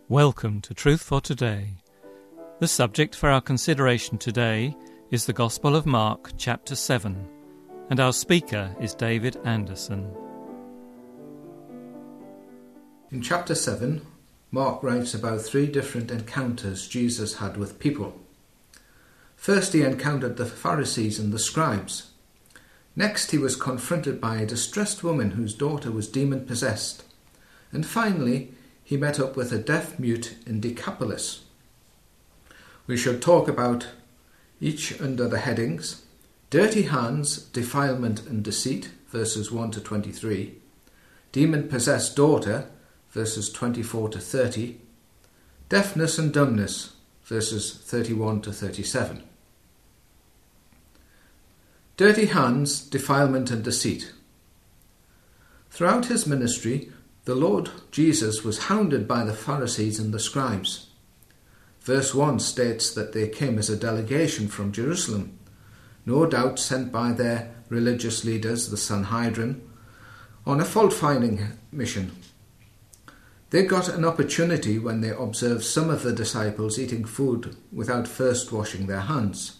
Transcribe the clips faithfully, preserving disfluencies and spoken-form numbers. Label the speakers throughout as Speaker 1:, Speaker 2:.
Speaker 1: Welcome to Truth for Today. The subject for our consideration today is the Gospel of Mark, chapter seven, and our speaker is David Anderson.
Speaker 2: In chapter seven, Mark writes about three different encounters Jesus had with people. First, he encountered the Pharisees and the scribes. Next, he was confronted by a distressed woman whose daughter was demon-possessed. And finally, he met up with a deaf mute in Decapolis. We shall talk about each under the headings: dirty hands, defilement and deceit, verses one to twenty-three; demon-possessed daughter, verses twenty-four to thirty; deafness and dumbness, verses thirty-one to thirty-seven. Dirty hands, defilement and deceit. Throughout his ministry, the Lord Jesus was hounded by the Pharisees and the scribes. Verse one states that they came as a delegation from Jerusalem, no doubt sent by their religious leaders, the Sanhedrin, on a fault-finding mission. They got an opportunity when they observed some of the disciples eating food without first washing their hands.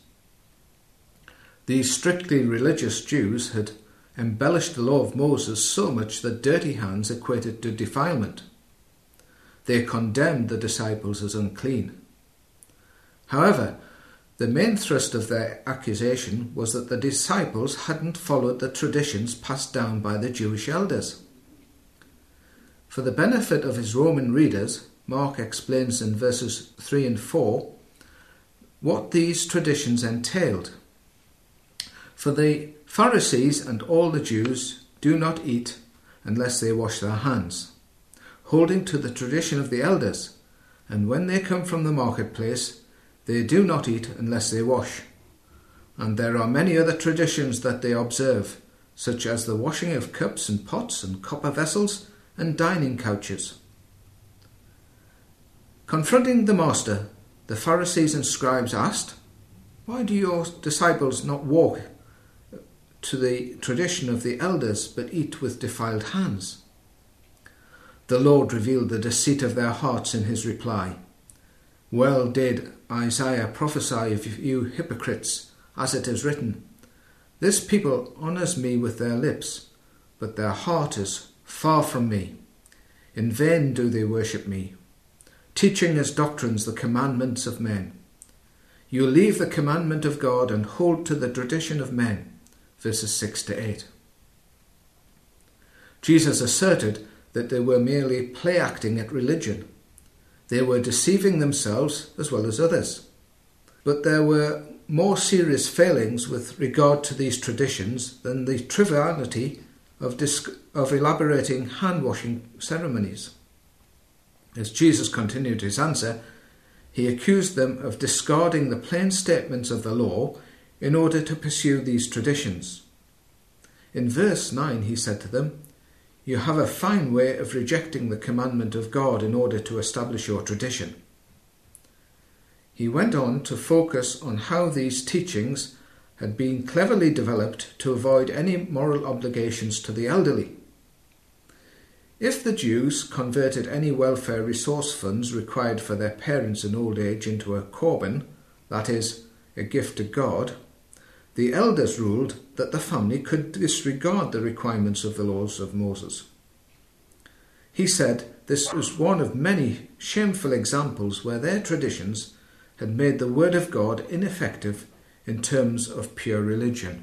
Speaker 2: These strictly religious Jews had embellished the law of Moses so much that dirty hands equated to defilement. They condemned the disciples as unclean. However, the main thrust of their accusation was that the disciples hadn't followed the traditions passed down by the Jewish elders. For the benefit of his Roman readers, Mark explains in verses three and four what these traditions entailed. For the Pharisees and all the Jews do not eat unless they wash their hands, holding to the tradition of the elders, and when they come from the marketplace, they do not eat unless they wash. And there are many other traditions that they observe, such as the washing of cups and pots and copper vessels and dining couches. Confronting the master, the Pharisees and scribes asked, "Why do your disciples not walk to the tradition of the elders, but eat with defiled hands?" The Lord revealed the deceit of their hearts in his reply. "Well did Isaiah prophesy of you hypocrites, as it is written, 'This people honours me with their lips, but their heart is far from me. In vain do they worship me, teaching as doctrines the commandments of men. You leave the commandment of God and hold to the tradition of men.'" Verses six to eight. Jesus asserted that they were merely play-acting at religion. They were deceiving themselves as well as others. But there were more serious failings with regard to these traditions than the triviality of, disc- of elaborating hand-washing ceremonies. As Jesus continued his answer, he accused them of discarding the plain statements of the law in order to pursue these traditions. In verse nine he said to them, "You have a fine way of rejecting the commandment of God in order to establish your tradition." He went on to focus on how these teachings had been cleverly developed to avoid any moral obligations to the elderly. If the Jews converted any welfare resource funds required for their parents in old age into a korban, that is, a gift to God, the elders ruled that the family could disregard the requirements of the laws of Moses. He said this was one of many shameful examples where their traditions had made the word of God ineffective in terms of pure religion.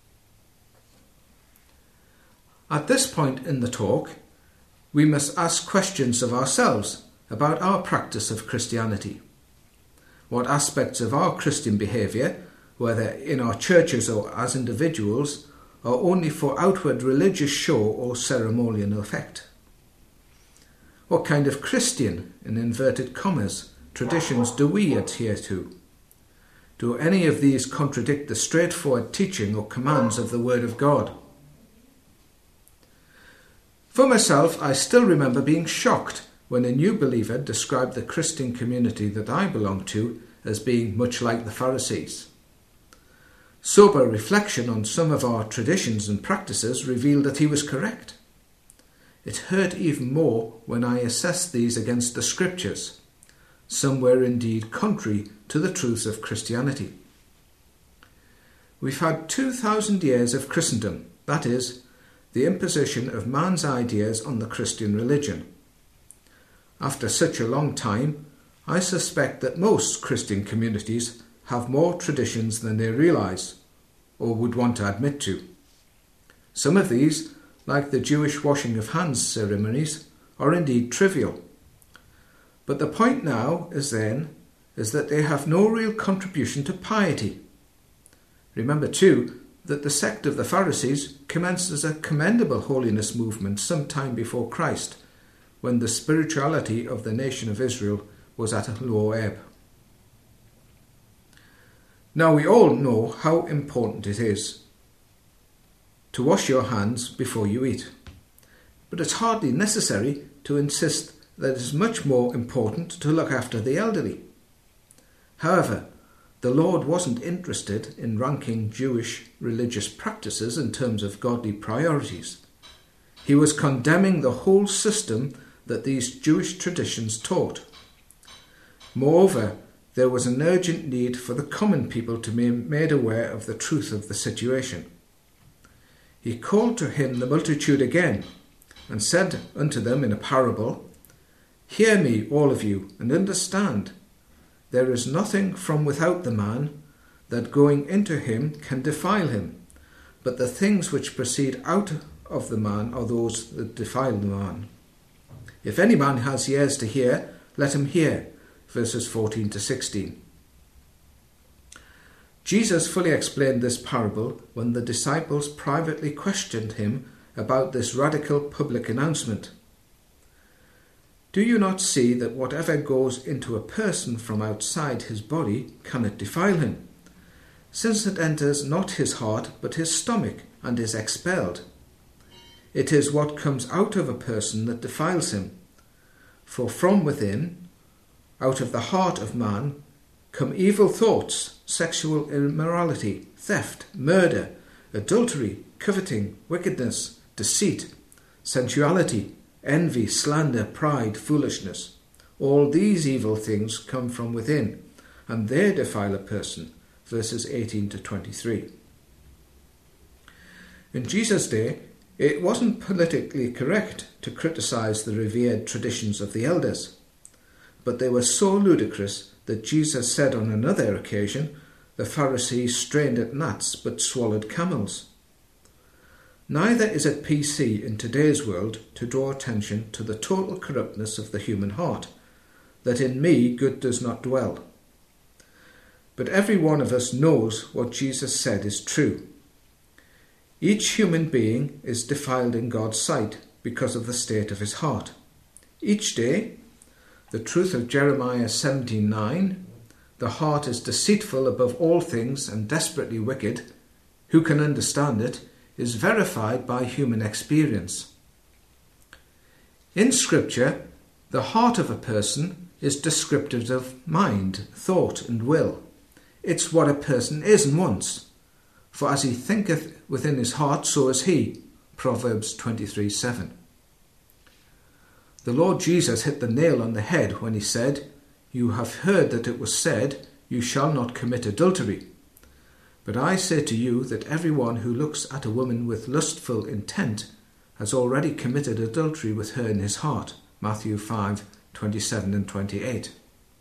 Speaker 2: At this point in the talk, we must ask questions of ourselves about our practice of Christianity. What aspects of our Christian behaviour, whether in our churches or as individuals, are only for outward religious show or ceremonial effect? What kind of Christian, in inverted commas, traditions do we adhere to? Do any of these contradict the straightforward teaching or commands of the Word of God? For myself, I still remember being shocked when a new believer described the Christian community that I belonged to as being much like the Pharisees. Sober reflection on some of our traditions and practices revealed that he was correct. it hurt even more when I assessed these against the Scriptures. Some were indeed contrary to the truths of Christianity. We've had two thousand years of Christendom, that is, the imposition of man's ideas on the Christian religion. After such a long time, I suspect that most Christian communities have more traditions than they realise or would want to admit to. Some of these, like the Jewish washing of hands ceremonies, are indeed trivial. But the point now is then is that they have no real contribution to piety. Remember too that the sect of the Pharisees commenced as a commendable holiness movement some time before Christ, when the spirituality of the nation of Israel was at a low ebb. Now we all know how important it is to wash your hands before you eat, but it's hardly necessary to insist that it is much more important to look after the elderly. However, the Lord wasn't interested in ranking Jewish religious practices in terms of godly priorities. He was condemning the whole system that these Jewish traditions taught. Moreover, there was an urgent need for the common people to be made aware of the truth of the situation. He called to him the multitude again, and said unto them in a parable, Hear me, all of you, and understand. There is nothing from without the man that going into him can defile him, but the things which proceed out of the man are those that defile the man. If any man has ears to hear, let him hear. Verses fourteen to sixteen. Jesus fully explained this parable when the disciples privately questioned him about this radical public announcement. Do you not see that whatever goes into a person from outside his body cannot defile him, since it enters not his heart but his stomach and is expelled? It is what comes out of a person that defiles him. For from within, out of the heart of man, come evil thoughts, sexual immorality, theft, murder, adultery, coveting, wickedness, deceit, sensuality, envy, slander, pride, foolishness. All these evil things come from within, and they defile a person. Verses eighteen to twenty-three. In Jesus' day, it wasn't politically correct to criticize the revered traditions of the elders, but they were so ludicrous that Jesus said on another occasion, the Pharisees strained at gnats but swallowed camels. Neither is it P C in today's world to draw attention to the total corruptness of the human heart, that in me good does not dwell. But every one of us knows what Jesus said is true. Each human being is defiled in God's sight because of the state of his heart. Each day, the truth of Jeremiah seventeen nine, the heart is deceitful above all things and desperately wicked, who can understand it, is verified by human experience. In Scripture, the heart of a person is descriptive of mind, thought and will. It's what a person is and wants. For as he thinketh within his heart, so is he. Proverbs twenty-three seven. The Lord Jesus hit the nail on the head when he said, You have heard that it was said, You shall not commit adultery. But I say to you that everyone who looks at a woman with lustful intent has already committed adultery with her in his heart. Matthew five twenty-seven and twenty-eight.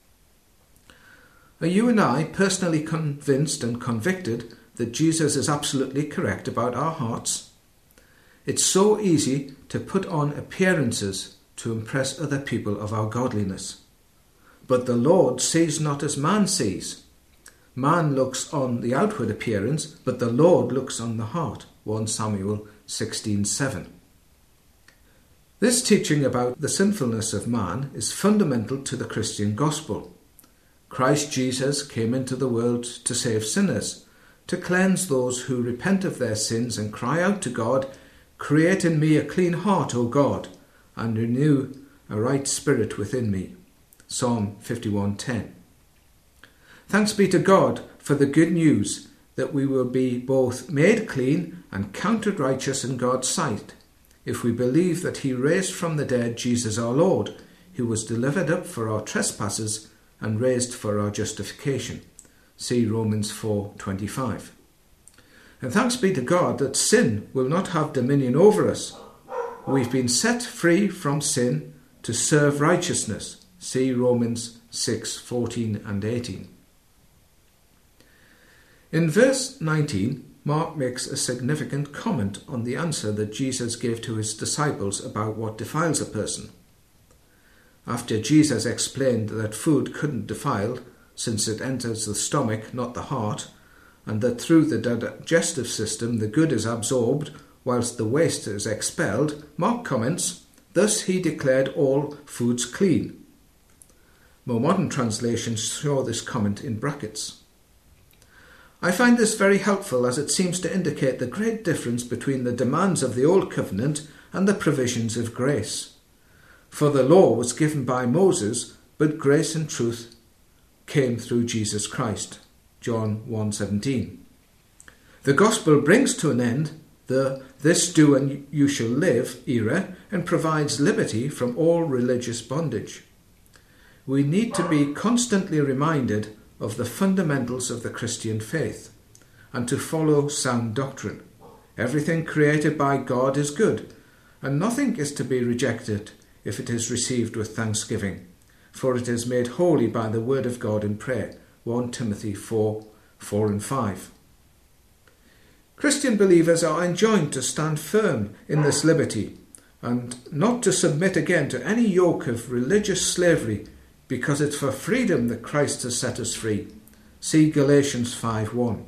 Speaker 2: Are you and I personally convinced and convicted that Jesus is absolutely correct about our hearts? It's so easy to put on appearances to impress other people of our godliness. But the Lord sees not as man sees. Man looks on the outward appearance, but the Lord looks on the heart. First Samuel sixteen seven. This teaching about the sinfulness of man is fundamental to the Christian gospel. Christ Jesus came into the world to save sinners, to cleanse those who repent of their sins and cry out to God, Create in me a clean heart, O God, and renew a right spirit within me. Psalm fifty-one ten. Thanks be to God for the good news that we will be both made clean and counted righteous in God's sight if we believe that he raised from the dead Jesus our Lord, who was delivered up for our trespasses and raised for our justification. See Romans four twenty-five. And thanks be to God that sin will not have dominion over us. We've been set free from sin to serve righteousness. See Romans six fourteen and eighteen. In verse nineteen, Mark makes a significant comment on the answer that Jesus gave to his disciples about what defiles a person. After Jesus explained that food couldn't defile, since it enters the stomach, not the heart, and that through the digestive system the good is absorbed whilst the waste is expelled, Mark comments, "Thus he declared all foods clean." More modern translations show this comment in brackets. I find this very helpful, as it seems to indicate the great difference between the demands of the Old Covenant and the provisions of grace. For the law was given by Moses, but grace and truth came through Jesus Christ. John one seventeen. The gospel brings to an end the "this do and you shall live" era and provides liberty from all religious bondage. We need to be constantly reminded of the fundamentals of the Christian faith and to follow sound doctrine. Everything created by God is good, and nothing is to be rejected if it is received with thanksgiving, for it is made holy by the word of God in prayer. First Timothy four, four and five. Christian believers are enjoined to stand firm in this liberty and not to submit again to any yoke of religious slavery, because it's for freedom that Christ has set us free. See Galatians five one.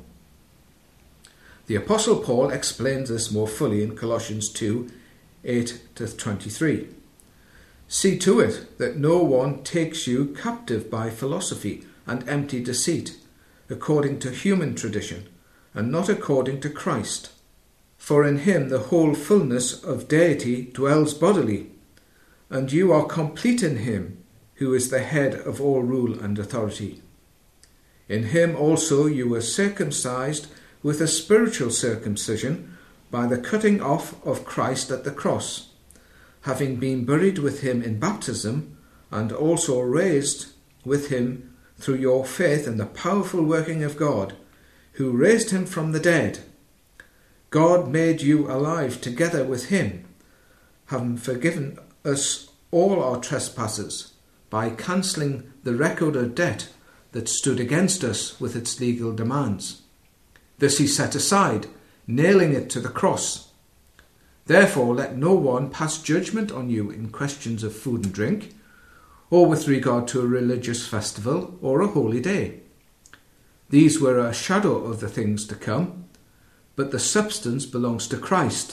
Speaker 2: The Apostle Paul explains this more fully in Colossians two, eight to twenty-three. See to it that no one takes you captive by philosophy and empty deceit, according to human tradition, and not according to Christ. For in him the whole fullness of deity dwells bodily, and you are complete in him, who is the head of all rule and authority. In him also you were circumcised with a spiritual circumcision by the cutting off of Christ at the cross, having been buried with him in baptism, and also raised with him through your faith in the powerful working of God, who raised him from the dead. God made you alive together with him, having forgiven us all our trespasses, by cancelling the record of debt that stood against us with its legal demands. This he set aside, nailing it to the cross. Therefore let no one pass judgment on you in questions of food and drink, or with regard to a religious festival or a holy day. These were a shadow of the things to come, but the substance belongs to Christ.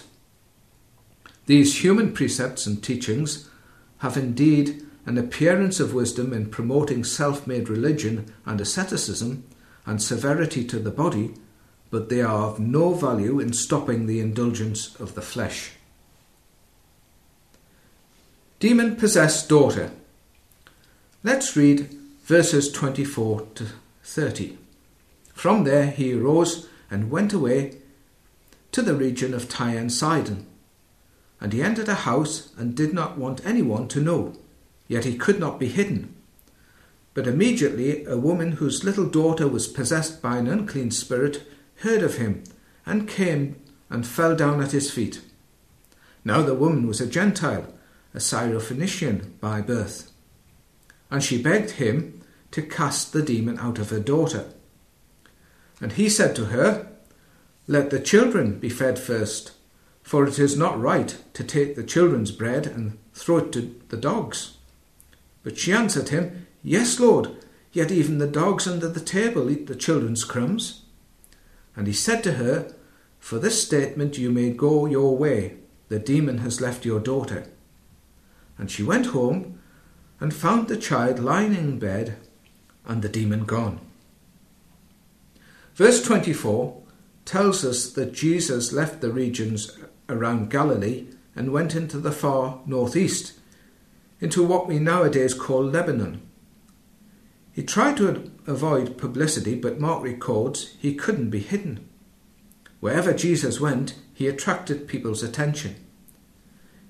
Speaker 2: These human precepts and teachings have indeed an appearance of wisdom in promoting self-made religion and asceticism and severity to the body, but they are of no value in stopping the indulgence of the flesh. Demon-possessed daughter. Let's read verses twenty-four to thirty. From there he arose and went away to the region of Tyre and Sidon. And he entered a house and did not want anyone to know, yet he could not be hidden. But immediately a woman whose little daughter was possessed by an unclean spirit heard of him, and came and fell down at his feet. Now the woman was a Gentile, a Syrophoenician by birth, and she begged him to cast the demon out of her daughter. And he said to her, "Let the children be fed first, for it is not right to take the children's bread and throw it to the dogs." But she answered him, "Yes, Lord, yet even the dogs under the table eat the children's crumbs." And he said to her, "For this statement you may go your way. The demon has left your daughter." And she went home and found the child lying in bed and the demon gone. Verse twenty-four tells us that Jesus left the regions around Galilee and went into the far northeast, into what we nowadays call Lebanon. He tried to avoid publicity, but Mark records he couldn't be hidden. Wherever Jesus went, he attracted people's attention.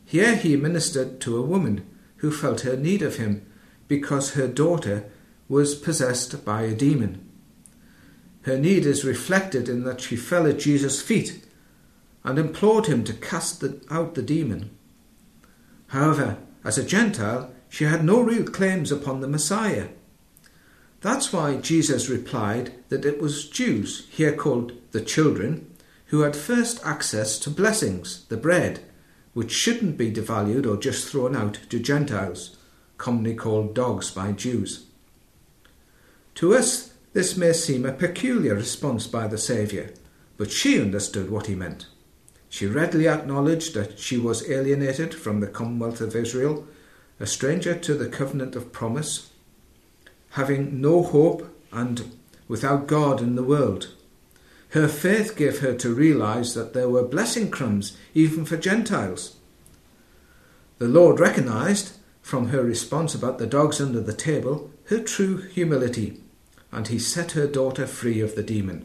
Speaker 2: Here he ministered to a woman who felt her need of him because her daughter was possessed by a demon. Her need is reflected in that she fell at Jesus' feet and implored him to cast the, out the demon. However, as a Gentile, she had no real claims upon the Messiah. That's why Jesus replied that it was Jews, here called the children, who had first access to blessings, the bread, which shouldn't be devalued or just thrown out to Gentiles, commonly called dogs by Jews. To us, this may seem a peculiar response by the Saviour, but she understood what he meant. She readily acknowledged that she was alienated from the Commonwealth of Israel, a stranger to the covenant of promise, having no hope and without God in the world. Her faith gave her to realise that there were blessing crumbs even for Gentiles. The Lord recognised, from her response about the dogs under the table, her true humility, and he set her daughter free of the demon.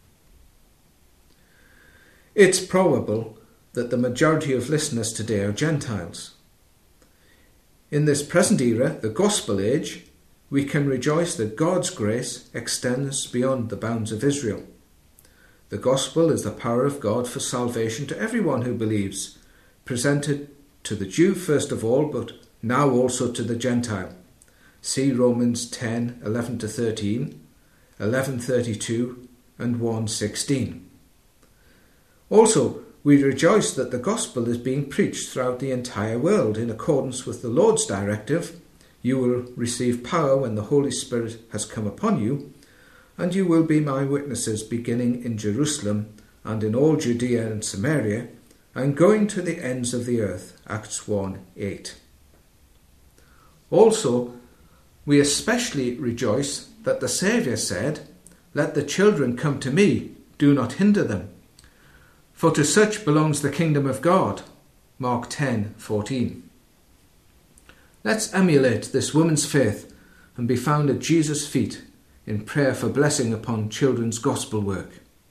Speaker 2: It's probable that the majority of listeners today are Gentiles. In this present era, the gospel age, we can rejoice that God's grace extends beyond the bounds of Israel. The gospel is the power of God for salvation to everyone who believes, presented to the Jew first of all, but now also to the Gentile. See Romans ten, eleven to thirteen, eleven thirty-two and one sixteen. Also, we rejoice that the gospel is being preached throughout the entire world in accordance with the Lord's directive. You will receive power when the Holy Spirit has come upon you, and you will be my witnesses beginning in Jerusalem and in all Judea and Samaria, and going to the ends of the earth. Acts one eight. Also, we especially rejoice that the Saviour said, "Let the children come to me, do not hinder them. For to such belongs the kingdom of God." Mark ten fourteen. Let's emulate this woman's faith and be found at Jesus' feet in prayer for blessing upon children's gospel work.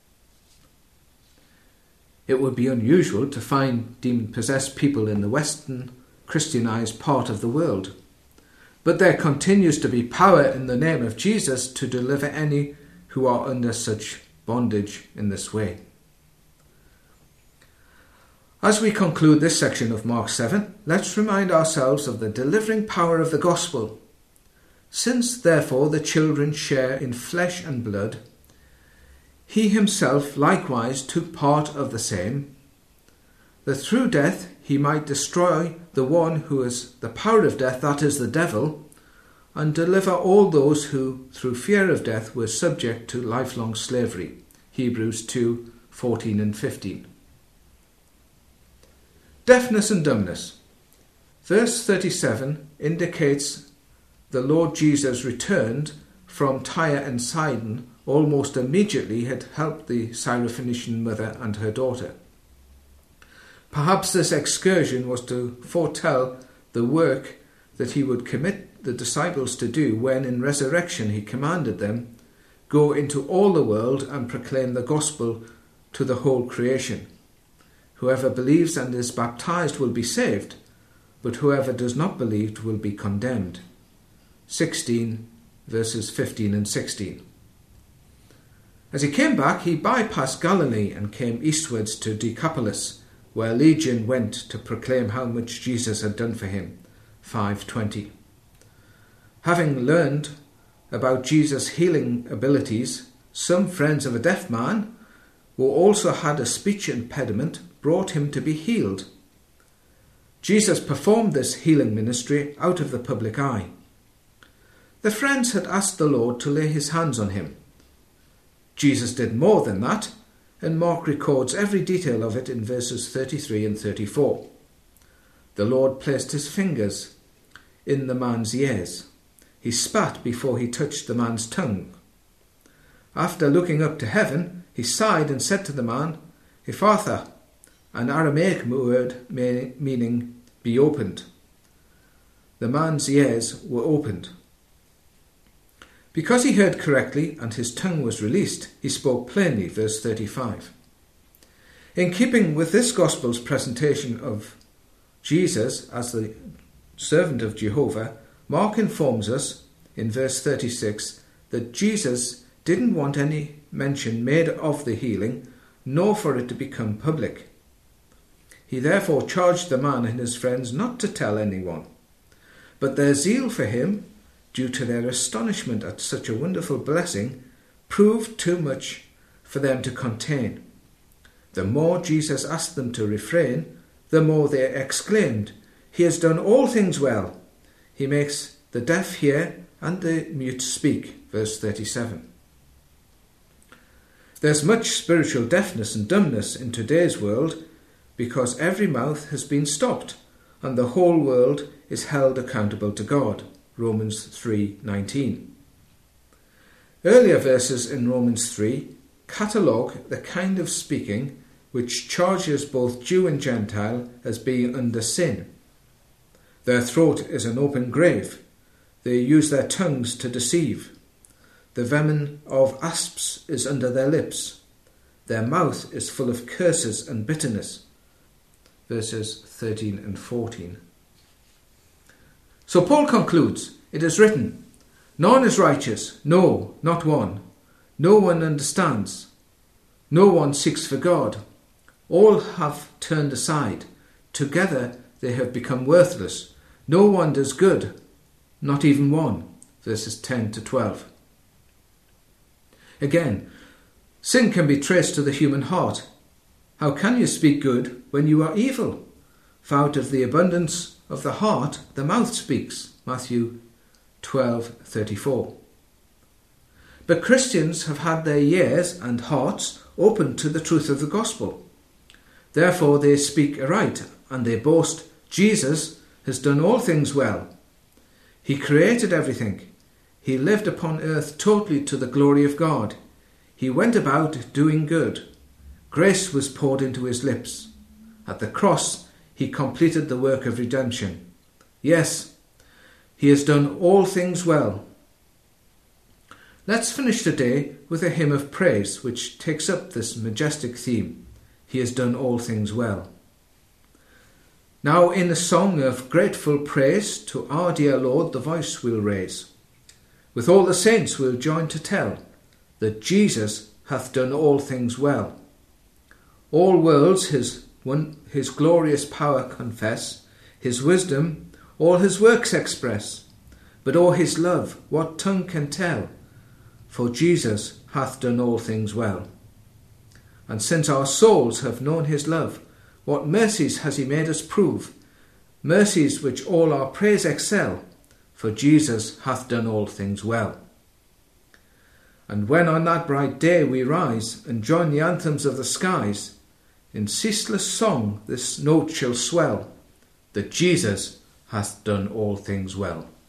Speaker 2: It would be unusual to find demon-possessed people in the Western Christianized part of the world, but there continues to be power in the name of Jesus to deliver any who are under such bondage in this way. As we conclude this section of Mark seven, let's remind ourselves of the delivering power of the gospel. Since, therefore, the children share in flesh and blood, he himself likewise took part of the same, that through death he might destroy the one who is the power of death, that is, the devil, and deliver all those who, through fear of death, were subject to lifelong slavery. Hebrews two fourteen and fifteen. Deafness and dumbness. Verse thirty-seven indicates the Lord Jesus returned from Tyre and Sidon almost immediately had helped the Syrophoenician mother and her daughter. Perhaps this excursion was to foretell the work that he would commit the disciples to do when in resurrection he commanded them, "Go into all the world and proclaim the gospel to the whole creation. Whoever believes and is baptized will be saved, but whoever does not believe will be condemned." sixteen verses fifteen and sixteen. As he came back, he bypassed Galilee and came eastwards to Decapolis, where Legion went to proclaim how much Jesus had done for him. five twenty. Having learned about Jesus' healing abilities, some friends of a deaf man, who also had a speech impediment, brought him to be healed. Jesus performed this healing ministry out of the public eye. The friends had asked the Lord to lay his hands on him. Jesus did more than that, and Mark records every detail of it in verses thirty-three and thirty-four. The Lord placed his fingers in the man's ears. He spat before he touched the man's tongue. After looking up to heaven, he sighed and said to the man, "Ephphatha," an Aramaic word meaning "be opened." The man's ears were opened. Because he heard correctly and his tongue was released, he spoke plainly, verse thirty-five. In keeping with this Gospel's presentation of Jesus, as the servant of Jehovah, Mark informs us in verse thirty-six that Jesus didn't want any mention made of the healing, nor for it to become public. He therefore charged the man and his friends not to tell anyone. But their zeal for him, due to their astonishment at such a wonderful blessing, proved too much for them to contain. The more Jesus asked them to refrain, the more they exclaimed, "He has done all things well. He makes the deaf hear and the mute speak." Verse thirty-seven. There's much spiritual deafness and dumbness in today's world because every mouth has been stopped and the whole world is held accountable to God. Romans three nineteen. Earlier verses in Romans three catalogue the kind of speaking which charges both Jew and Gentile as being under sin. Their throat is an open grave. They use their tongues to deceive. The venom of asps is under their lips. Their mouth is full of curses and bitterness. Verses thirteen and fourteen. So Paul concludes, "It is written, none is righteous, no, not one. No one understands. No one seeks for God. All have turned aside. Together they have become worthless. No one does good, not even one." Verses ten to twelve. Again, sin can be traced to the human heart. How can you speak good when you are evil? For out of the abundance of the heart the mouth speaks. Matthew twelve thirty-four. But Christians have had their ears and hearts opened to the truth of the gospel. Therefore they speak aright, and they boast, "Jesus has done all things well. He created everything. He lived upon earth totally to the glory of God. He went about doing good. Grace was poured into his lips. At the cross, he completed the work of redemption. Yes, he has done all things well." Let's finish today with a hymn of praise which takes up this majestic theme. He has done all things well. Now in a song of grateful praise to our dear Lord the voice we'll raise. With all the saints we'll join to tell that Jesus hath done all things well. All worlds his, one, his glorious power confess, his wisdom all his works express. But o'er his love what tongue can tell? For Jesus hath done all things well. And since our souls have known his love, what mercies has he made us prove? Mercies which all our praise excel, for Jesus hath done all things well. And when on that bright day we rise and join the anthems of the skies, in ceaseless song this note shall swell, that Jesus hath done all things well.